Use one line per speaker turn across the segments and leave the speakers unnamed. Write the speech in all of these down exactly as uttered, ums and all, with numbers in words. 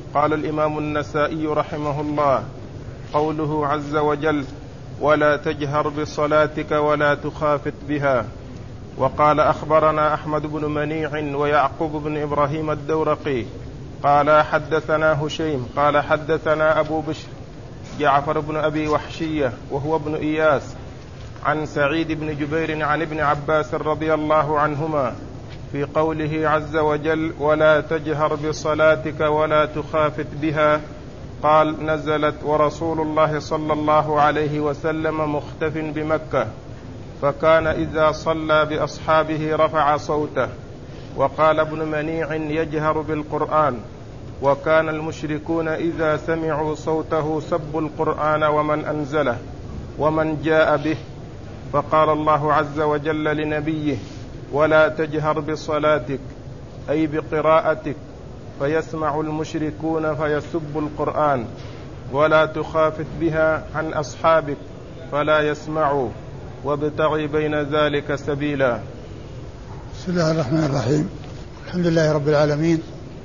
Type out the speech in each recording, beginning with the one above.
قال الإمام النسائي رحمه الله: قوله عز وجل: ولا تجهر بصلاتك ولا تخافت بها. وقال: أخبرنا أحمد بن منيع ويعقوب بن إبراهيم الدورقي قال حدثنا هشيم قال حدثنا أبو بشر جعفر بن أبي وحشية وهو ابن إياس عن سعيد بن جبير عن ابن عباس رضي الله عنهما في قوله عز وجل: ولا تجهر بصلاتك ولا تخافت بها، قال: نزلت ورسول الله صلى الله عليه وسلم مختف بمكة، فكان إذا صلى بأصحابه رفع صوته. وقال ابن منيع: يجهر بالقرآن، وكان المشركون إذا سمعوا صوته سبوا القرآن ومن أنزله ومن جاء به. فقال الله عز وجل لنبيه: ولا تجهر بصلاتك، أي بقراءتك، فيسمع المشركون فيسبوا القرآن، ولا تخافت بها عن أصحابك فلا يسمعوا، وابتغي بين ذلك سبيلا.
بسم الله الرحمن الرحيم. الحمد لله رب العالمين،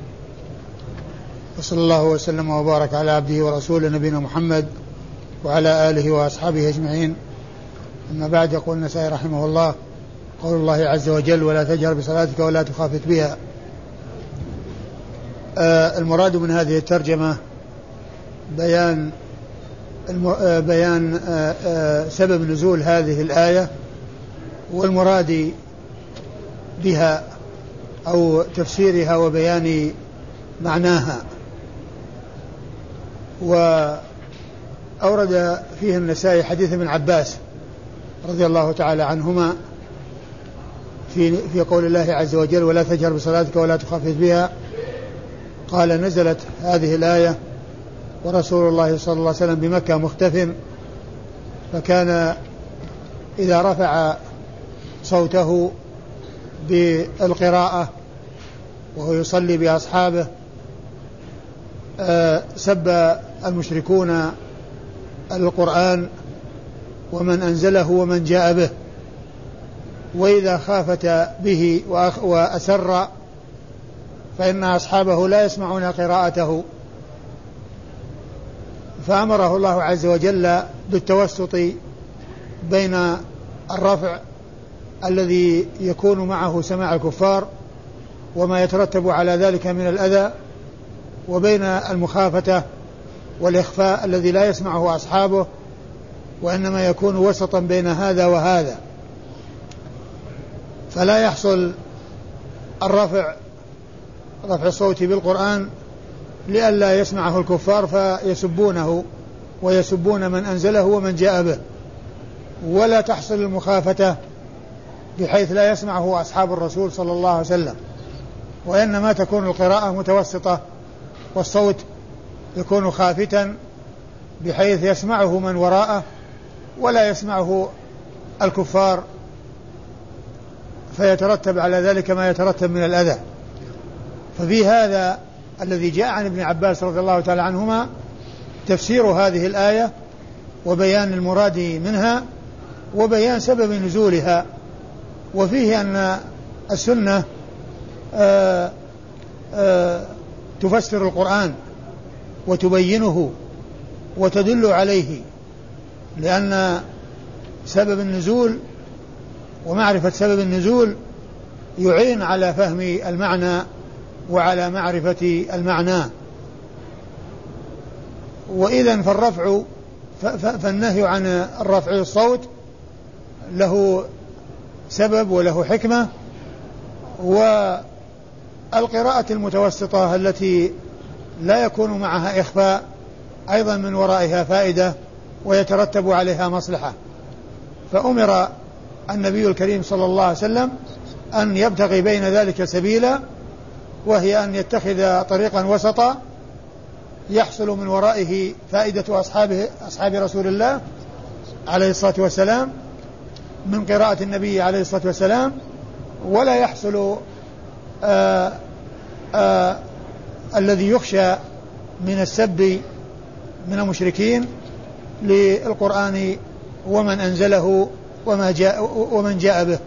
وصلى الله وسلم وبارك على عبده ورسوله نبينا محمد وعلى آله وأصحابه أجمعين. أما بعد، يقول النسائي رحمه الله: قول الله عز وجل: ولا تجهر بصلاتك ولا تخافت بها. آه المراد من هذه الترجمة بيان آه بيان آه آه سبب نزول هذه الآية، والمراد بها أو تفسيرها وبيان معناها. وأورد فيه النسائي حديث ابن عباس رضي الله تعالى عنهما في في قول الله عز وجل: ولا تجهر بصلاتك ولا تخافت بها، قال: نزلت هذه الآية ورسول الله صلى الله عليه وسلم بمكة مختف، فكان إذا رفع صوته بالقراءة وهو يصلي بأصحابه سب المشركون القرآن ومن أنزله ومن جاء به، وإذا خافت به وأسر فإن أصحابه لا يسمعون قراءته، فأمره الله عز وجل بالتوسط بين الرفع الذي يكون معه سماع الكفار وما يترتب على ذلك من الأذى، وبين المخافة والإخفاء الذي لا يسمعه أصحابه، وإنما يكون وسطا بين هذا وهذا، فلا يحصل الرفع رفع الصوت بالقرآن لئلا يسمعه الكفار فيسبونه ويسبون من أنزله ومن جاء به، ولا تحصل المخافة بحيث لا يسمعه أصحاب الرسول صلى الله عليه وسلم، وإنما تكون القراءة متوسطة والصوت يكون خافتا بحيث يسمعه من وراءه ولا يسمعه الكفار، فيترتب على ذلك ما يترتب من الأذى. ففي هذا الذي جاء عن ابن عباس رضي الله تعالى عنهما تفسير هذه الآية وبيان المراد منها وبيان سبب نزولها، وفيه أن السنة آآ آآ تفسر القرآن وتبينه وتدل عليه، لأن سبب النزول ومعرفة سبب النزول يعين على فهم المعنى وعلى معرفة المعنى. وإذن فالرفع فالنهي عن الرفع الصوت له سبب وله حكمة، والقراءة المتوسطة التي لا يكون معها إخفاء أيضا من ورائها فائدة ويترتب عليها مصلحة. فأمر النبي الكريم صلى الله عليه وسلم أن يبتغي بين ذلك سبيلا، وهي أن يتخذ طريقا وسطا يحصل من ورائه فائدة أصحابه أصحاب رسول الله عليه الصلاة والسلام من قراءة النبي عليه الصلاة والسلام، ولا يحصل آآ آآ الذي يخشى من السب من المشركين للقرآن ومن أنزله وما جاء ومن جاء به.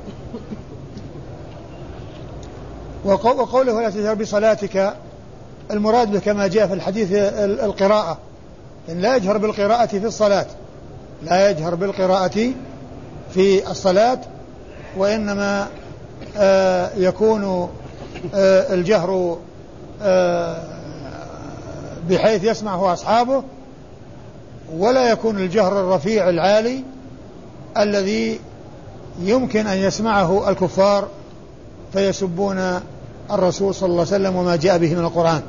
وقوله لا تجهر بصلاتك المراد به كما جاء في الحديث القراءة، إن لا يجهر بالقراءة في الصلاة، لا يجهر بالقراءة في الصلاة، وإنما آه يكون آه الجهر آه بحيث يسمعه أصحابه، ولا يكون الجهر الرفيع العالي الذي يمكن أن يسمعه الكفار فيسبون الرسول صلى الله عليه وسلم وما جاء به من القرآن.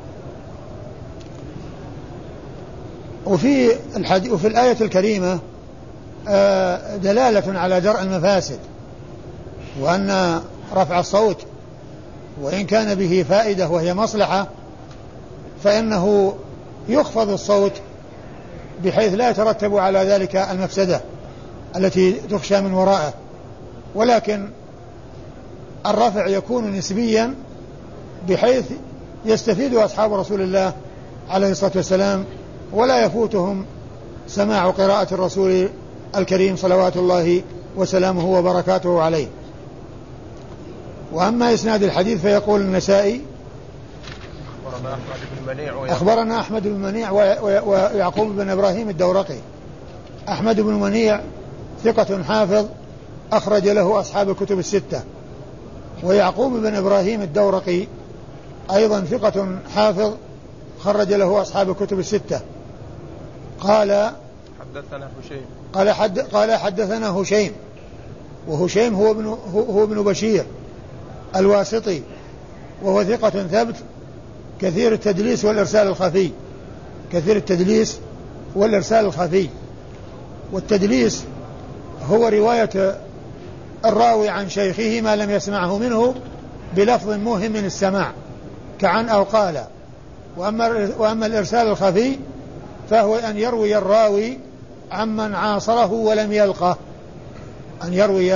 وفي الحديث وفي الآية الكريمة دلالة على درء المفاسد، وأن رفع الصوت وإن كان به فائدة وهي مصلحة فإنه يخفض الصوت بحيث لا يترتب على ذلك المفسدة التي تخشى من ورائه، ولكن الرفع يكون نسبيا بحيث يستفيد أصحاب رسول الله عليه الصلاة والسلام ولا يفوتهم سماع قراءة الرسول الكريم صلوات الله وسلامه وبركاته عليه. وأما إسناد الحديث فيقول النسائي أخبرنا أحمد بن منيع ويعقوب بن إبراهيم الدورقي. أحمد بن منيع ثقة حافظ أخرج له أصحاب الكتب الستة، ويعقوب بن إبراهيم الدورقي أيضا ثقة حافظ خرج له أصحاب الكتب الستة. قال
حدثنا هشيم
قال, حد قال حدثنا هشيم، وهشيم هو ابن, هو ابن بشير الواسطي، وهو ثقة ثبت كثير التدليس والإرسال الخفي، كثير التدليس والإرسال الخفي. والتدليس هو رواية الراوي عن شيخه ما لم يسمعه منه بلفظ موهم من السماع كعن أو قال. وأما, وأما الإرسال الخفي فهو أن يروي الراوي عمن عاصره ولم يلقه، أن يروي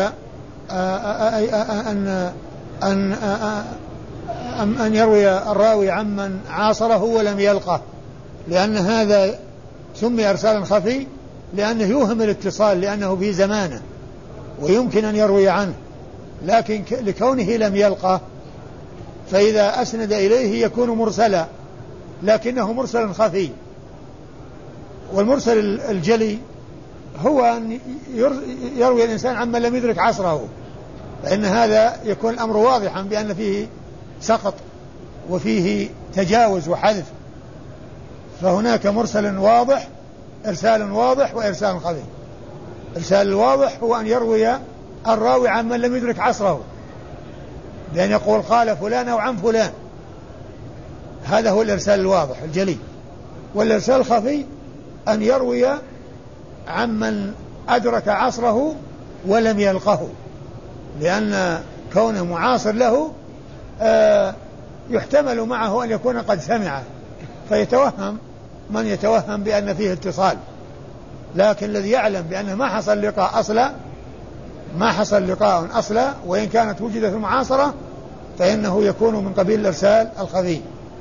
أن أن أن يروي الراوي عمن عاصره ولم يلقه، لأن هذا سمي إرسالا خفي لأنه يوهم الاتصال لأنه في زمانه ويمكن أن يروي عنه، لكن لكونه لم يلقه فإذا أسند إليه يكون مرسلا، لكنه مرسل خفي. والمرسل الجلي هو أن يروي الإنسان عمن لم يدرك عصره، فإن هذا يكون الأمر واضحا بأن فيه سقط وفيه تجاوز وحذف، فهناك مرسل واضح إرسال واضح وإرسال خفي. إرسال الواضح هو أن يروي الراوي عمن لم يدرك عصره بأن يقول قال فلان أو عن فلان، هذا هو الإرسال الواضح الجلي. والإرسال الخفي أن يروي عمن أدرك عصره ولم يلقه، لأن كونه معاصر له آه يحتمل معه أن يكون قد سمعه فيتوهم من يتوهم بأن فيه اتصال، لكن الذي يعلم بأنه ما حصل لقاء أصلا، ما حصل لقاء أصلا وإن كانت وجدت المعاصرة فإنه يكون من قبيل الإرسال الخفي.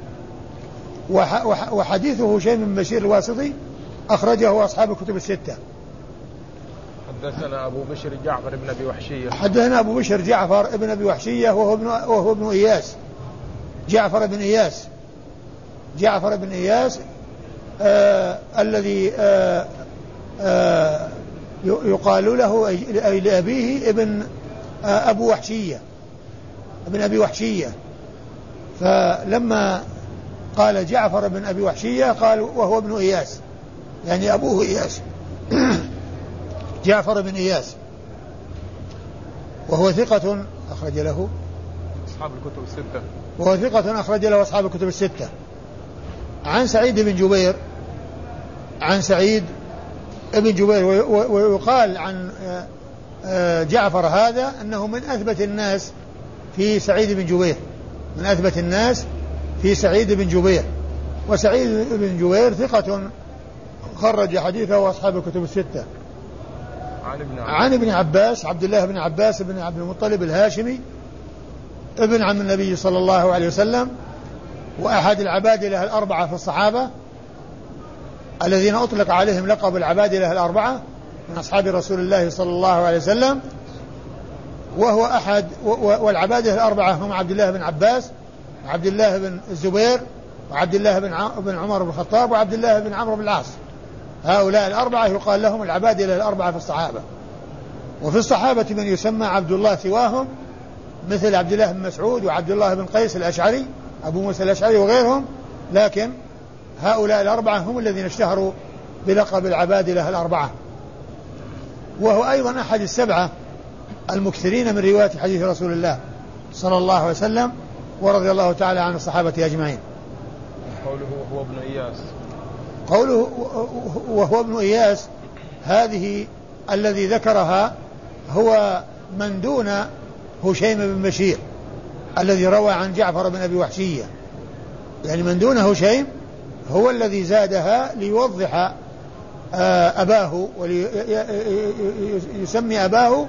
وحديثه هشيم بن بشير الواسطي أخرجه أصحاب الكتب الستة.
حدثنا أبو بشر جعفر بن أبي وحشية
حدثنا أبو بشر جعفر بن أبي وحشية وهو ابن, وهو ابن إياس، جعفر بن إياس، جعفر بن إياس آه الذي آه آه يقال له أي لأبيه ابن آه أبو وحشية، ابن أبي وحشية. فلما قال جعفر بن أبي وحشية قال وهو ابن إياس، يعني أبوه إياس جعفر بن إياس، وهو ثقة أخرج له
أصحاب الكتب الستة،
وهو ثقة أخرج له أصحاب الكتب الستة. عن سعيد بن جبير، عن سعيد بن جبير، ويقال عن جعفر هذا أنه من أثبت الناس في سعيد بن جبير، من أثبت الناس في سعيد بن جبير. وسعيد بن جبير ثقة خرج حديثه وأصحاب الكتب الستة.
عن ابن عباس,
عن ابن عباس عبد الله بن عباس بن عبد المطلب الهاشمي ابن عم النبي صلى الله عليه وسلم، وأحد العبادلة الأربعة في الصحابة الذين أطلق عليهم لقب العبادلة الأربعة من أصحاب رسول الله صلى الله عليه وسلم، وهو أحد والعبادلة الأربعة هم عبد الله بن عباس، عبد الله بن الزبير، وعبد الله بن عمر بن الخطاب وعبد الله بن عمرو بن العاص. هؤلاء الأربعة يقال لهم العبادلة الأربعة في الصحابة. وفي الصحابة من يسمى عبد الله سواهم مثل عبد الله بن مسعود وعبد الله بن قيس الأشعري أبو موسى الأشعري وغيرهم، لكن هؤلاء الأربعة هم الذين اشتهروا بلقب العبادلة الأربعة. وهو أيضا أحد السبعة المكثرين من رواية حديث رسول الله صلى الله عليه وسلم، ورضي الله تعالى عن الصحابة أجمعين.
قوله وهو ابن إياس،
قوله وهو ابن إياس هذه الذي ذكرها هو من دون هشيم بن بشير الذي روى عن جعفر بن أبي وحشية، يعني من دون هشيم هو الذي زادها ليوضح أباه وليسمي أباه،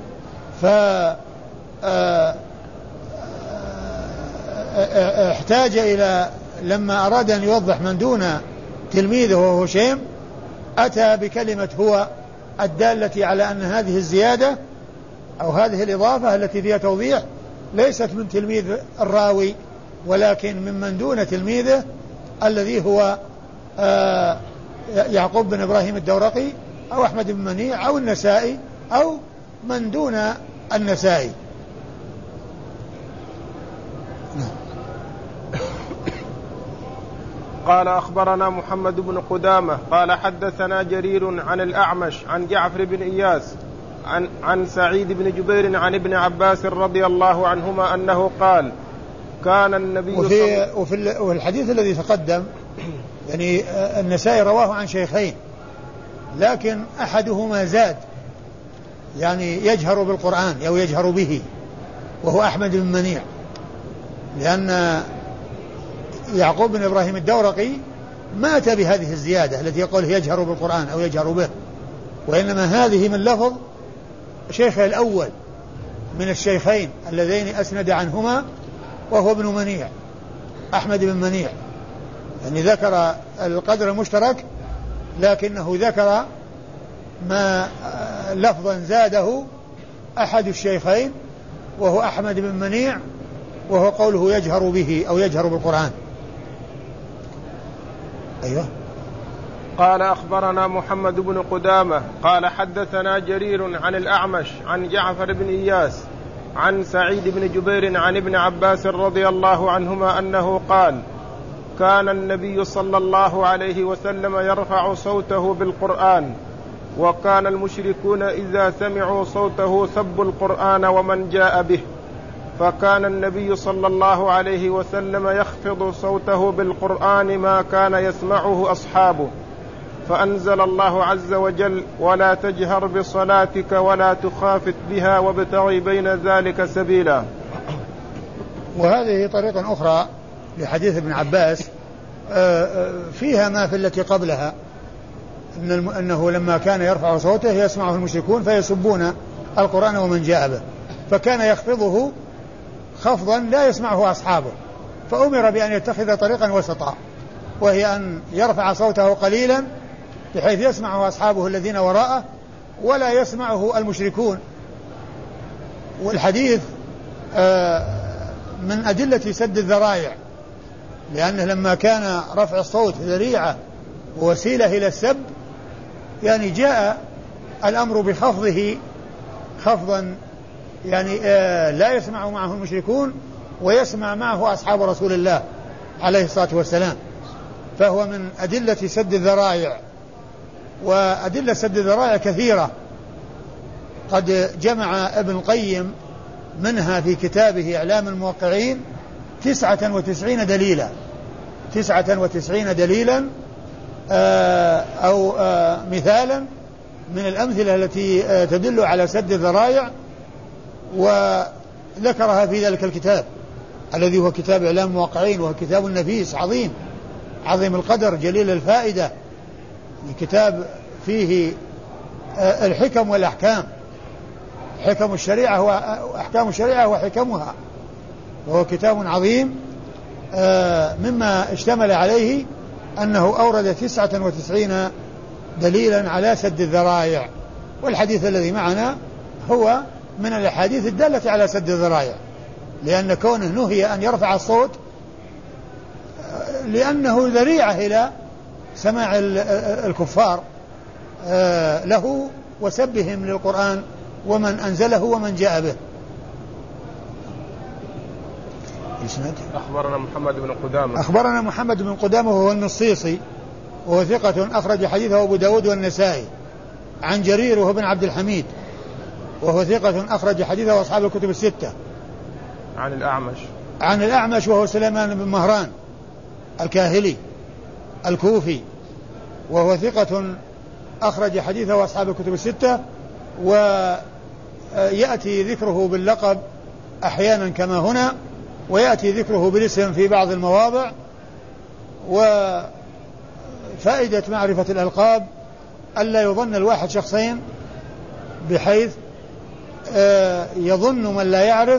فاحتاج إلى لما أراد أن يوضح من دون تلميذه وهو هشيم أتى بكلمة هو الدالة على أن هذه الزيادة أو هذه الإضافة التي فيها توضيح ليست من تلميذ الراوي ولكن ممن دون تلميذه الذي هو آه يعقوب بن إبراهيم الدورقي أو أحمد بن منيع أو النسائي أو من دون النسائي.
قال أخبرنا محمد بن قدامة قال حدثنا جرير عن الأعمش عن جعفر بن إياس عن, عن سعيد بن جبير عن ابن عباس رضي الله عنهما أنه قال كان النبي
وفي, وفي الحديث الذي تقدم يعني النسائي رواه عن شيخين لكن أحدهما زاد يعني يجهر بالقرآن أو يجهر به وهو أحمد بن منيع، لأن يعقوب بن إبراهيم الدورقي مات بهذه الزيادة التي يقول يجهر بالقرآن أو يجهر به، وإنما هذه من لفظ شيخه الأول من الشيخين اللذين أسند عنهما وهو ابن منيع أحمد بن منيع، يعني ذكر القدر المشترك لكنه ذكر ما لفظا زاده أحد الشيخين وهو أحمد بن منيع وهو قوله يجهر به أو يجهر بالقرآن. أيوه.
قال أخبرنا محمد بن قدامة قال حدثنا جرير عن الأعمش عن جعفر بن إياس عن سعيد بن جبير عن ابن عباس رضي الله عنهما أنه قال كان النبي صلى الله عليه وسلم يرفع صوته بالقرآن وكان المشركون إذا سمعوا صوته سبوا القرآن ومن جاء به، فكان النبي صلى الله عليه وسلم يخفض صوته بالقرآن ما كان يسمعه أصحابه، فأنزل الله عز وجل ولا تجهر بصلاتك ولا تخافت بها وابتغ بين ذلك سبيلا.
وهذه طريقة أخرى لحديث ابن عباس فيها ما في التي قبلها إن أنه لما كان يرفع صوته يسمعه المشركون فيسبون القرآن ومن جاء به، فكان يخفضه خفضا لا يسمعه أصحابه، فأمر بأن يتخذ طريقا وسطا وهي أن يرفع صوته قليلا بحيث يسمعه أصحابه الذين وراءه ولا يسمعه المشركون. والحديث من أدلة سد الذرائع، لأنه لما كان رفع الصوت ذريعة ووسيلة إلى السب يعني جاء الأمر بخفضه خفضا يعني لا يسمع معه المشركون ويسمع معه أصحاب رسول الله عليه الصلاة والسلام، فهو من أدلة سد الذرائع. وأدلة سد الذرائع كثيرة قد جمع ابن القيم منها في كتابه إعلام الموقعين تسعة وتسعين دليلا تسعة وتسعين دليلا أو مثالا من الأمثلة التي تدل على سد الذرائع، وذكرها في ذلك الكتاب الذي هو كتاب إعلام الموقعين، وهو كتاب نفيس عظيم عظيم القدر جليل الفائدة، كتاب فيه الحكم والأحكام، حكم الشريعة وأحكام الشريعة وحكمها، وهو كتاب عظيم مما اشتمل عليه أنه أورد تسعة وتسعين دليلا على سد الذرائع. والحديث الذي معنا هو من الأحاديث الدالة على سد الذرائع، لأن كونه نهي أن يرفع الصوت لأنه ذريعة إلى سماع الكفار له وسبهم للقرآن ومن أنزله ومن جاء به.
أخبرنا محمد بن قدامة
أخبرنا محمد بن قدامة وهو النصيصي وهو ثقة أخرج حديثه أبو داود والنسائي. عن جرير وهو بن عبد الحميد وهو ثقة أخرج حديثه أصحاب الكتب الستة.
عن الأعمش
عن الأعمش وهو سليمان بن مهران الكاهلي الكوفي وهو ثقة أخرج حديثه أصحاب الكتب الستة، ويأتي ذكره باللقب أحيانا كما هنا، ويأتي ذكره بالاسم في بعض المواضع. وفائدة معرفة الألقاب ألا يظن الواحد شخصين، بحيث يظن من لا يعرف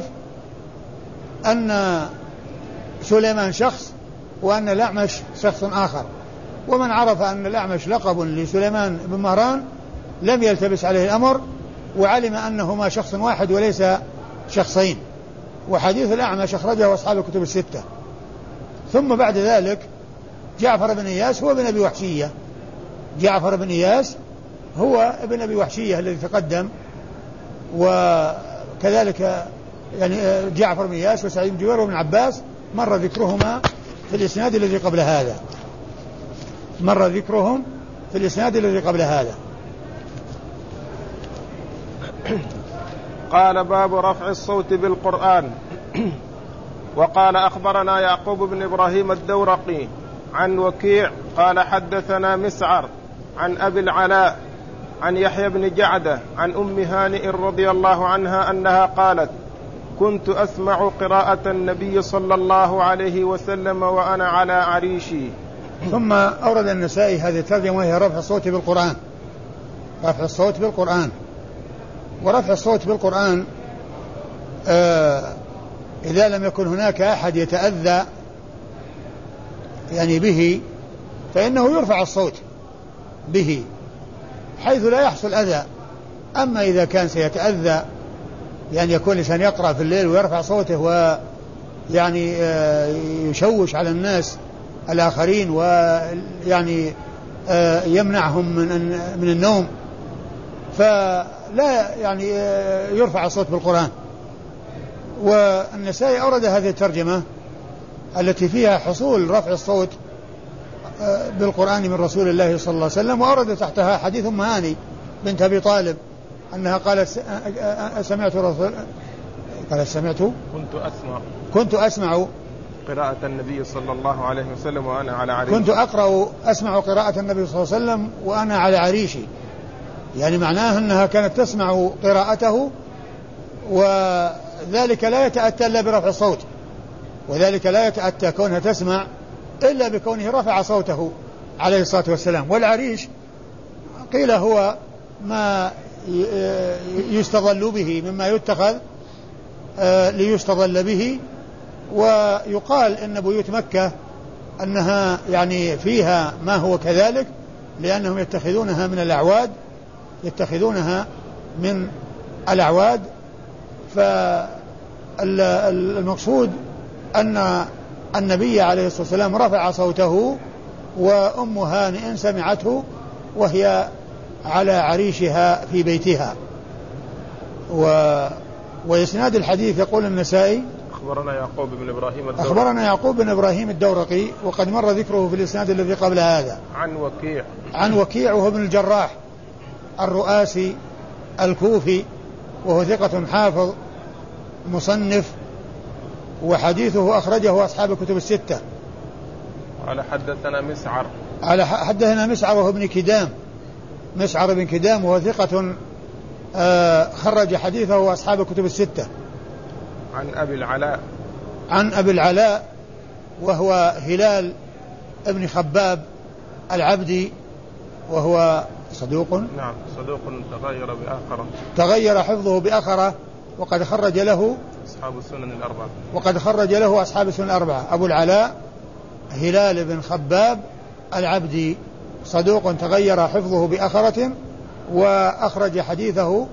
أن سليمان شخص وأن الأعمش شخص آخر، ومن عرف أن الأعمش لقب لسليمان بن مهران لم يلتبس عليه الأمر وعلم أنهما شخص واحد وليس شخصين. وحديث الأعمش أخرجه أصحاب الكتب الستة. ثم بعد ذلك جعفر بن إياس هو ابن أبي وحشية، جعفر بن إياس هو ابن أبي وحشية الذي تقدم، وكذلك يعني جعفر بن إياس وسعيد بن جبير وابن عباس مر ذكرهما في الإسناد الذي قبل هذا مر ذكرهم في الإسناد الذي قبل هذا.
قال باب رفع الصوت بالقرآن. وقال أخبرنا يعقوب بن إبراهيم الدورقي عن وكيع قال حدثنا مسعر عن أبي العلاء عن يحيى بن جعدة عن أم هانئ رضي الله عنها أنها قالت كنت أسمع قراءة النبي صلى الله عليه وسلم وأنا على عريشي.
ثم أورد النسائي هذه الترجمة وهي رفع الصوت بالقرآن. رفع الصوت بالقرآن ورفع الصوت بالقرآن آه إذا لم يكن هناك أحد يتأذى يعني به فإنه يرفع الصوت به حيث لا يحصل أذى. أما إذا كان سيتأذى يعني يكون الإنسان يقرأ في الليل ويرفع صوته ويعني آه يشوش على الناس الآخرين ويعني آه يمنعهم من من النوم، فلا يعني آه يرفع الصوت بالقرآن. والنسائي أورد هذه الترجمة التي فيها حصول رفع الصوت آه بالقرآن من رسول الله صلى الله عليه وسلم، وأورد تحتها حديث أم هاني بنت أبي طالب أنها قالت سمعت رسول قالت سمعت
كنت أسمع
كنت أسمع
قراءة النبي صلى الله عليه وسلم وأنا على عريشي
كنت أقرأ أسمع قراءة النبي صلى الله عليه وسلم وأنا على عريشي، يعني معناه أنها كانت تسمع قراءته، وذلك لا يتأتى إلا برفع الصوت، وذلك لا يتأتى كونها تسمع إلا بكونه رفع صوته عليه الصلاة والسلام. والعريش قيل هو ما يستظل به مما يتخذ ليستظل به. ويقال إن بيوت مكة أنها يعني فيها ما هو كذلك لأنهم يتخذونها من الأعواد يتخذونها من الأعواد. فالمقصود أن النبي عليه الصلاة والسلام رفع صوته وأم هانئ سمعته وهي على عريشها في بيتها. و وإسناد الحديث يقول النسائي
أخبرنا يعقوب بن إبراهيم الدورقي
أخبرنا يعقوب بن إبراهيم الدورقي وقد مر ذكره في الإسناد الذي قبل هذا.
عن وكيع
عن وكيع وهو ابن الجراح الرؤاسي الكوفي وهو ثقة حافظ مصنف وحديثه أخرجه أصحاب الكتب الستة.
قال حدثنا مسعر
على حدثنا مسعر وهو ابن كدام مسعر بن كدام وهو ثقة آه خرج حديثه أصحاب الكتب الستة.
عن أبي العلاء
عن أبي العلاء وهو هلال ابن خباب العبدي وهو صدوق
نعم صدوق تغير بآخرة
تغير حفظه بآخرة وقد خرج له
أصحاب السنن الأربعة
وقد خرج له أصحاب السنن الأربعة. أبو العلاء هلال بن خباب العبدي صدوق تغير حفظه بآخرة وأخرج حديثه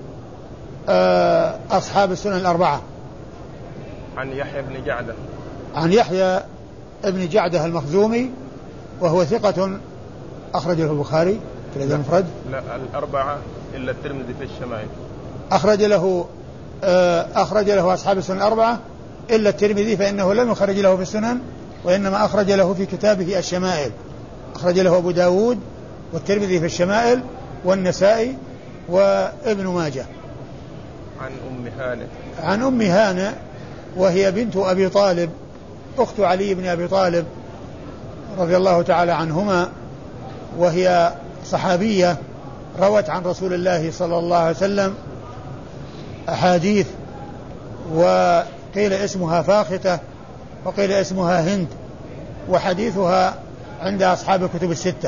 أصحاب السنن الأربعة.
عن يحيى بن جعدة
عن يحيى ابن جعدة المخزومي وهو ثقة أخرج له البخاري في الأدب المفرد.
لا الأربعة إلا الترمذي في الشمائل.
أخرج له أخرج له أصحاب السنن الأربعة إلا الترمذي فإنه لم يخرج له في السنن وإنما أخرج له في كتابه الشمائل. أخرج له أبو داود والترمذي في الشمائل والنسائي وابن ماجه.
عن أم هانئ
عن أم هانئ وهي بنت أبي طالب أخت علي بن أبي طالب رضي الله تعالى عنهما، وهي صحابية روت عن رسول الله صلى الله عليه وسلم أحاديث، وقيل اسمها فاختة وقيل اسمها هند، وحديثها عند أصحاب الكتب الستة.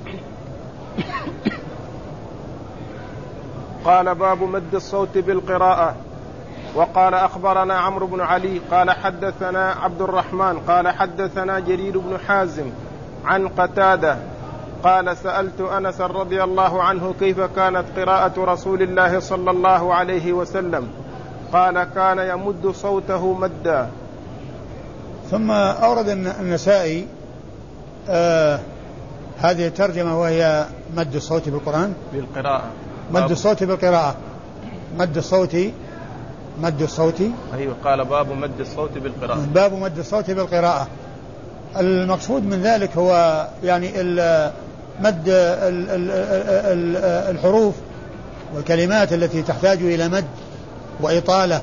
قال باب مد الصوت بالقراءة. وقال أخبرنا عمرو بن علي قال حدثنا عبد الرحمن قال حدثنا جرير بن حازم عن قتادة قال سألت أنس رضي الله عنه كيف كانت قراءة رسول الله صلى الله عليه وسلم قال كان يمد صوته مدا.
ثم أورد النسائي آه هذه الترجمة وهي مد الصوت بالقرآن
بالقراءة.
مد الصوت بالقراءة مد الصوت مد الصوت
أيوة قال باب مد الصوت بالقراءة.
باب مد الصوت بالقراءة. المقصود من ذلك هو يعني مد الحروف والكلمات التي تحتاج إلى مد وإطالة،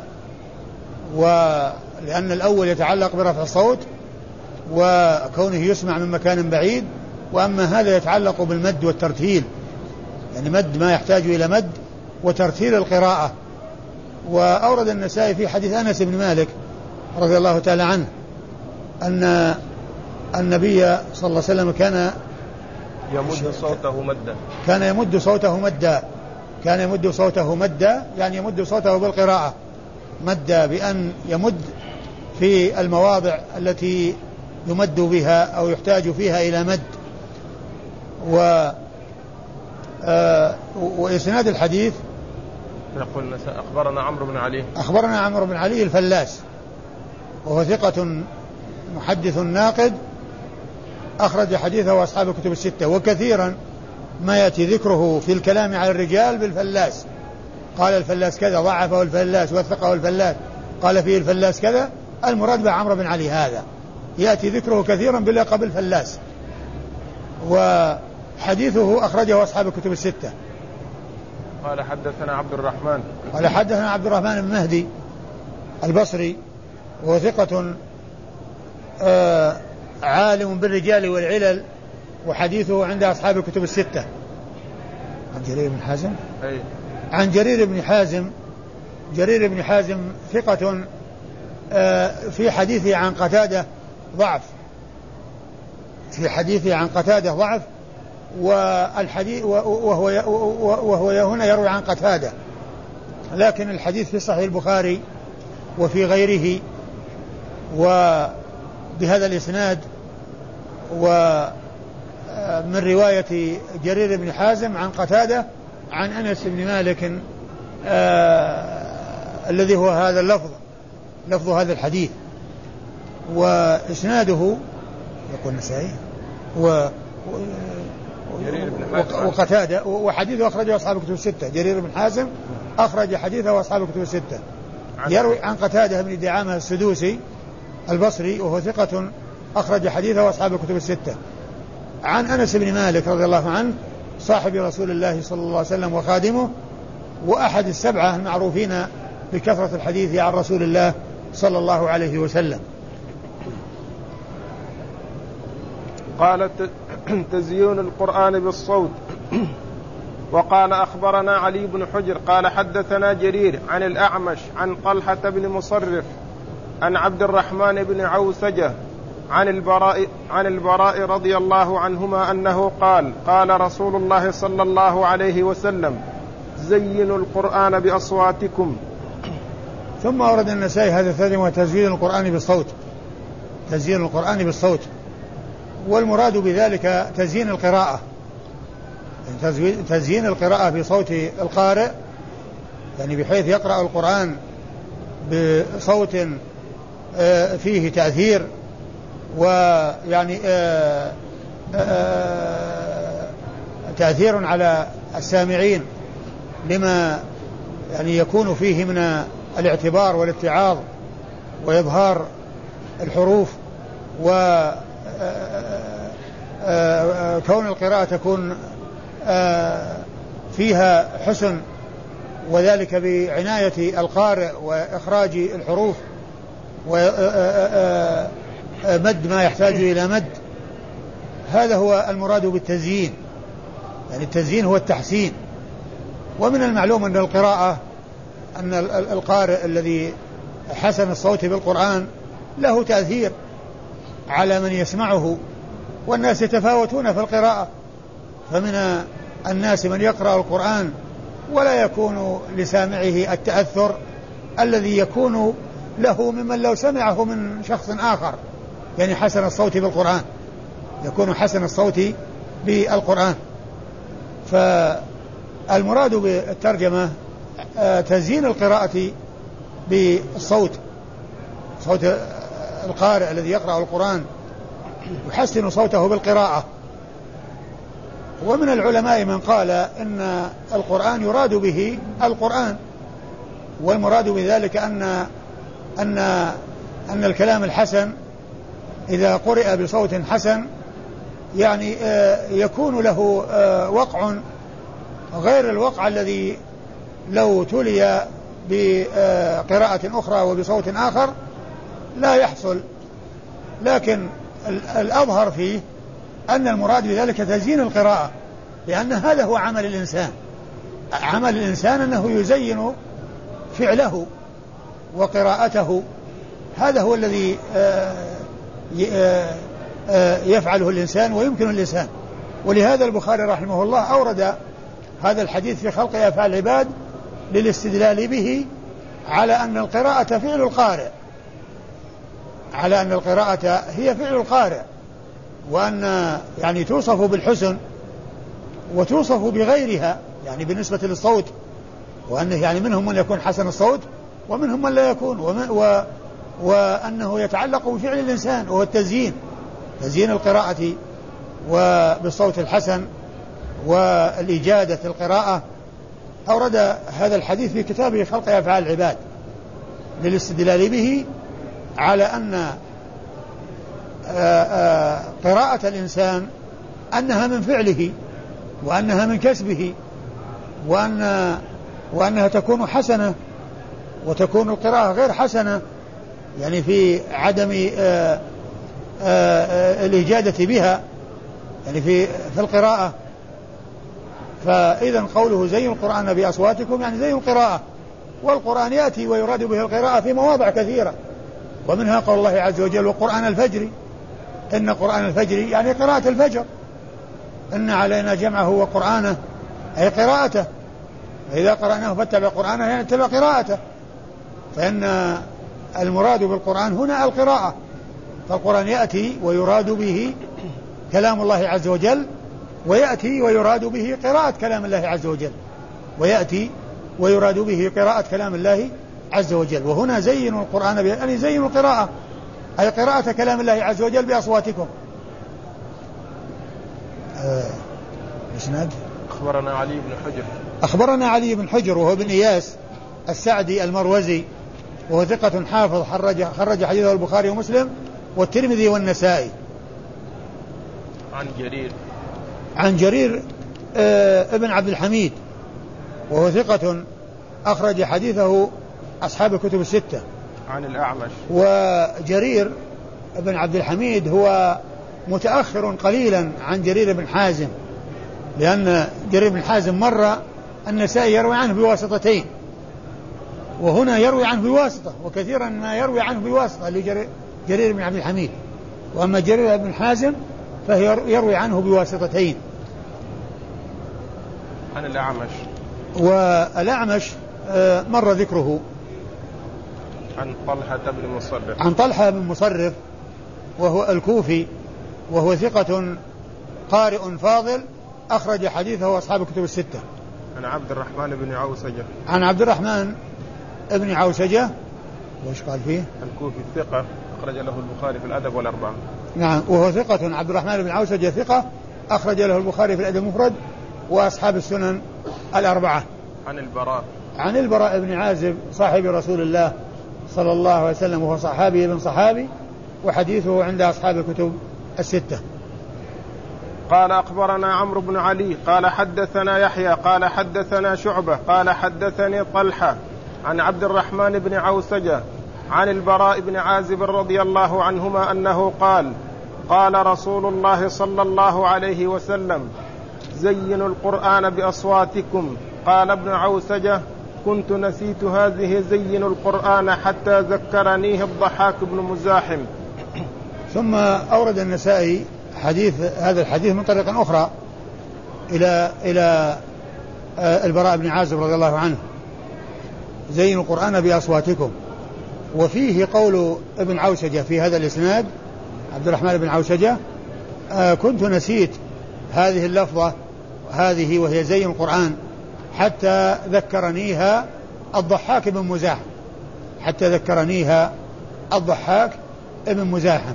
ولأن الأول يتعلق برفع الصوت وكونه يسمع من مكان بعيد، وأما هذا يتعلق بالمد والترتيل، يعني مد ما يحتاج إلى مد وترتيل القراءة. وأورد النسائي في حديث أنس بن مالك رضي الله تعالى عنه أن النبي صلى الله عليه وسلم كان
يمد صوته مدا
كان يمد صوته مدا كان يمد صوته مدا يعني يمد صوته بالقراءة مدا، بأن يمد في المواضع التي يمد بها أو يحتاج فيها إلى مد. و آه وإسناد الحديث
يقول أخبرنا عمرو بن علي
أخبرنا عمرو بن علي الفلاس وهو ثقة محدث ناقد أخرج حديثه أصحاب الكتب الستة. وكثيرا ما يأتي ذكره في الكلام على الرجال بالفلاس، قال الفلاس كذا ضعفه الفلاس وثقه الفلاس قال فيه الفلاس كذا، المراد بعمرو بن علي هذا يأتي ذكره كثيرا بلقب الفلاس. وحديثه أخرجه أصحاب الكتب الستة.
قال حدثنا عبد الرحمن
قال حدثنا عبد الرحمن بن مهدي البصري وهو ثقة آه عالم بالرجال والعلل، وحديثه عند أصحاب الكتب الستة. عن جرير بن حازم
أي.
عن جرير بن حازم جرير بن حازم ثقة آه في حديثه عن قتادة ضعف في حديثه عن قتادة ضعف والحديث وهو وهو هنا يروي عن قتادة، لكن الحديث في صحيح البخاري وفي غيره وبهذا الإسناد ومن رواية جرير بن حازم عن قتادة عن أنس بن مالك آه الذي هو هذا اللفظ لفظ هذا الحديث. وإسناده يقول النسائي و وقتادة وحديثه أخرجه أصحاب الكتب الستة. جرير بن حازم أخرج حديثه أصحاب الكتب الستة. يروي عن قتادة بن دعامة السدوسي البصري وهو ثقة أخرج حديثه أصحاب الكتب الستة. عن أنس بن مالك رضي الله عنه صاحب رسول الله صلى الله عليه وسلم وخادمه، وأحد السبعة المعروفين بكثرة الحديث عن رسول الله صلى الله عليه وسلم.
قال تزيين القرآن بالصوت. وقال أخبرنا علي بن حجر قال حدثنا جرير عن الأعمش عن طلحة بن مصرف عن عبد الرحمن بن عوسجة عن البراء, عن البراء رضي الله عنهما أنه قال قال رسول الله صلى الله عليه وسلم زينوا القرآن بأصواتكم.
ثم أورد النسائي هذا الثاني وتزيين القرآن بالصوت تزيين القرآن بالصوت والمراد بذلك تزيين القراءة، تزيين القراءة بصوت القارئ، يعني بحيث يقرأ القرآن بصوت فيه تأثير ويعني آآ آآ تأثير على السامعين لما يعني يكون فيه من الاعتبار والاتعاظ وإظهار الحروف، وكون القراءة تكون فيها حسن، وذلك بعناية القارئ وإخراج الحروف ومد ما يحتاج إلى مد. هذا هو المراد بالتزيين، يعني التزيين هو التحسين. ومن المعلوم أن القراءة أن القارئ الذي حسن الصوت بالقرآن له تأثير على من يسمعه، والناس يتفاوتون في القراءة، فمن الناس من يقرأ القرآن ولا يكون لسامعه التأثر الذي يكون له ممن لو سمعه من شخص آخر، يعني حسن الصوت بالقرآن، يكون حسن الصوت بالقرآن. فالمراد بالترجمة تزيين القراءة بالصوت، صوت القارئ الذي يقرأ القرآن يحسن صوته بالقراءة. ومن العلماء من قال إن القرآن يراد به القرآن، والمراد بذلك أن أن أن الكلام الحسن إذا قرئ بصوت حسن يعني يكون له وقع غير الوقع الذي لو تلي بقراءة أخرى وبصوت آخر لا يحصل. لكن الأظهر فيه أن المراد بذلك تزيين القراءة، لأن هذا هو عمل الإنسان. عمل الإنسان أنه يزين فعله وقراءته، هذا هو الذي يفعله الإنسان ويمكن الإنسان. ولهذا البخاري رحمه الله أورد هذا الحديث في خلق أفعال العباد للاستدلال به على أن القراءة فعل القارئ، على أن القراءة هي فعل القارئ، وأن يعني توصف بالحسن وتوصف بغيرها، يعني بالنسبة للصوت، وأنه يعني منهم من يكون حسن الصوت ومنهم من لا يكون، و وأنه يتعلق بفعل الإنسان وهو التزيين، تزيين القراءة وبالصوت الحسن والإجادة القراءة. أورد هذا الحديث في كتابه خلق أفعال العباد للاستدلال به على أن قراءة الإنسان أنها من فعله وأنها من كسبه، وأن وأنها تكون حسنة وتكون القراءة غير حسنة، يعني في عدم آآ آآ الإجادة بها، يعني في في القراءة. فإذا قوله زينوا القرآن بأصواتكم يعني زينوا القراءة، والقرآن يأتي ويراد به القراءة في مواضع كثيرة، ومنها قول الله عز وجل وقرآن الفجر، إن قرآن الفجر يعني قراءة الفجر، إن علينا جمعه وقرآنه أي قراءته، فإذا قرأناه فاتبع قرآنه يعني اتبع قراءته. فإن المراد بالقرآن هنا القراءة، فالقرآن يأتي ويراد به كلام الله عز وجل، ويأتي ويراد به قراءة كلام الله عز وجل، ويأتي ويراد به قراءة كلام الله عز وجل. وهنا زينوا القرآن يعني زينوا القراءة أي قراءة كلام الله عز وجل بأصواتكم. آه.
أخبرنا علي بن حجر
أخبرنا علي بن حجر وهو بن إياس السعدي المروزي، وهو ثقة حافظ، خرج خرج حديثه البخاري ومسلم والترمذي والنسائي.
عن جرير
عن جرير آه ابن عبد الحميد، وهو ثقة أخرج حديثه أصحاب الكتب الستة.
عن الأعمش.
وجرير ابن عبد الحميد هو متأخر قليلا عن جرير بن حازم، لأن جرير بن حازم مر النسائي يروي عنه بواسطتين، وهنا يروي عنه بواسطة، وكثيرا ما يروي عنه بواسطة لجرير بن عبد الحميد. وأما جرير بن حازم فهي يروي عنه بواسطتين.
عن الأعمش.
والأعمش مر ذكره.
عن طلحة بن مصرف.
عن طلحة بن مصرف وهو الكوفي، وهو ثقة قارئ فاضل، أخرج حديثه أصحاب الكتب الستة.
عن عبد الرحمن بن عوسجة.
عن عبد الرحمن بن عوسجة، وش قال فيه؟
الكوفي ثقة أخرج له البخاري في الأدب والأربعة.
نعم وهو ثقة. عبد الرحمن بن عوسجة ثقة أخرج له البخاري في الأدب المفرد وأصحاب السنن الأربعة.
عن البراء
عن البراء بن عازب صاحب رسول الله صلى الله عليه وسلم وهو صحابي ابن صحابي وحديثه عند أصحاب الكتب الستة.
قال أخبرنا عمرو بن علي قال حدثنا يحيى قال حدثنا شعبة قال حدثني طلحة عن عبد الرحمن بن عوسجة عن البراء بن عازب رضي الله عنهما أنه قال قال رسول الله صلى الله عليه وسلم زينوا القرآن بأصواتكم. قال ابن عوسجة كنت نسيت هذه زينوا القرآن حتى ذكرنيه الضحاك بن مزاحم.
ثم أورد النسائي حديث هذا الحديث من طريق أخرى إلى إلى البراء بن عازب رضي الله عنه زينوا القرآن بأصواتكم. وفيه قول ابن عوسجة في هذا الإسناد عبد الرحمن بن عوسجة آه كنت نسيت هذه اللفظة هذه وهي زين القرآن حتى ذكرنيها الضحاك بن مزاحم حتى ذكرنيها الضحاك بن مزاحم.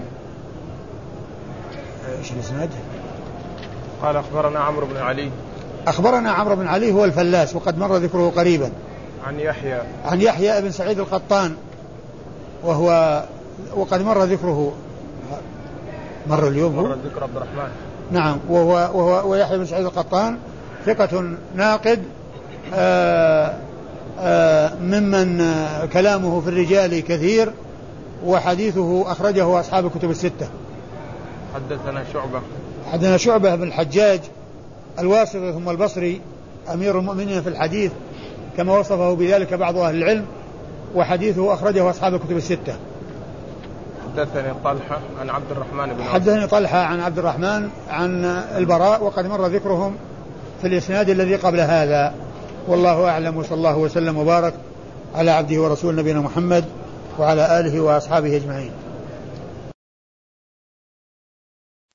ايش الاسناد؟
قال اخبرنا عمرو بن علي
اخبرنا عمرو بن علي هو الفلاس وقد مر ذكره قريبا.
عن يحيى
عن يحيى بن سعيد القطان وهو وقد مر ذكره مر اليوم
مر ذكر عبد الرحمن.
نعم وهو وهو ويحيى بن سعيد القطان ثقة ناقد آآ آآ ممن كلامه في الرجال كثير وحديثه أخرجه أصحاب الكتب الستة.
حدثنا شعبة
حدثنا شعبة بن الحجاج الواسطي ثم البصري أمير المؤمنين في الحديث كما وصفه بذلك بعض أهل العلم وحديثه أخرجه أصحاب الكتب الستة.
حدثني طلحة عن عبد الرحمن بن
حدثني طلحة عن عبد الرحمن عن البراء وقد مر ذكرهم في الإسناد الذي قبل هذا. والله أعلم وصلى الله وسلم وبارك على عبده ورسول نبينا محمد وعلى آله وأصحابه أجمعين.